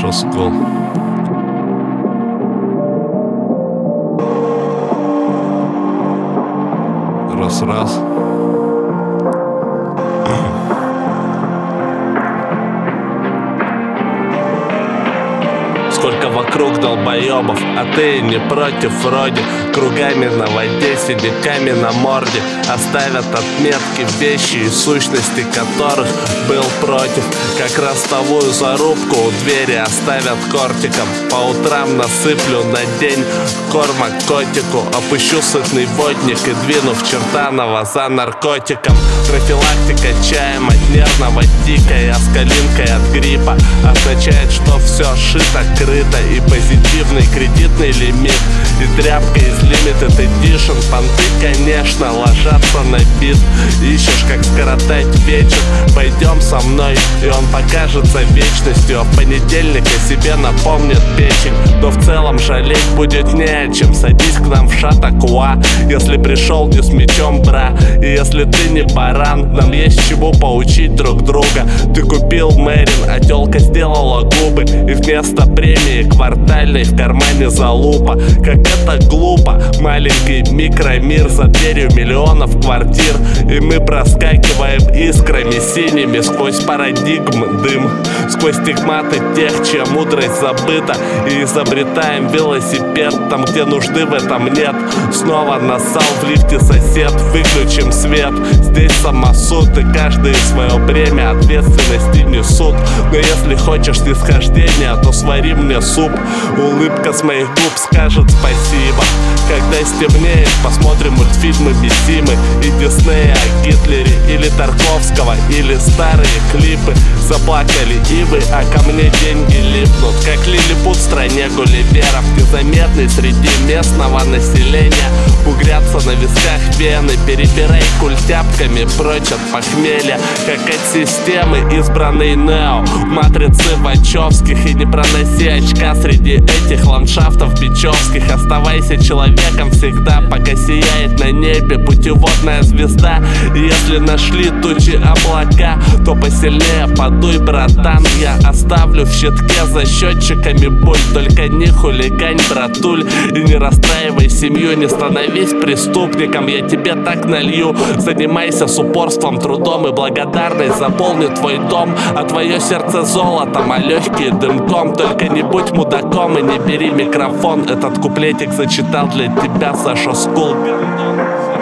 Саша Скул. Раз. Сколько вокруг долбоебов, а ты не против вроде. Кругами на воде, синяками на морде. Оставят отметки, вещи и сущности которых был против. Как ростовую зарубку у двери оставят кортиком. По утрам насыплю на день корма котику. Опущу сытный водник и двину в Чертаново за наркотиком. Профилактика чаем от нервного тика и оскалинкой от гриппа означает, что все шито, крыто и позитивный кредитный лимит. И тряпка из Limited Edition. Понты, конечно, ложатся на бит. Ищешь, как скоротать вечер? Пойдем со мной, и он покажется вечностью. А в понедельник о себе напомнит печень. Но в целом жалеть будет не о чем. Садись к нам в Шатакуа, если пришел не с мечом, бра. И если ты не баран, нам есть чему поучить друг друга. Ты купил Мэрин, а тёлка сделала губы. И вместо премии квартальной в кармане залупа. Как это глупо, маленький микромир за дверью миллионов квартир. И мы проскакиваем искрами синими сквозь парадигм дым, сквозь стигматы тех, чья мудрость забыта. И изобретаем велосипед там, где нужды в этом нет. Снова нассал в лифте сосед, выключим свет. Здесь самосуд, и каждый свое бремя ответственности несут. Но если хочешь снисхождения, то свари мне суп. Улыбка с моих губ скажет спасибо. Когда стемнеет, посмотрим мультфильмы Мисимы и Диснея о Гитлере или Тарковского, или старые клипы. Заплакали ивы, а ко мне деньги липнут, как лилипут в стране гулливеров. Незаметный среди местного населения. Бугрятся на висках вены, перебирай культяпками прочь от похмелья. Как от системы избранный Нео в матрице Вачовских. И не проноси очка среди этих ландшафтов бичевских. Оставайся человеком всегда, пока сияет на небе путеводная звезда. И если нашли тучи облака, то посильнее подуй, братан. Я оставлю в щитке за счетчиками боль. Только не хулигань, братуль, и не расстраивай семью. Не становись преступником, я тебе так налью. Занимайся с упорством, трудом, и благодарность заполнит твой дом. А твое сердце золотом, а легкие дымком. Только не будь мудаком и не бери микрофон. Этот куплетик зачитал для тебя Саша Скул.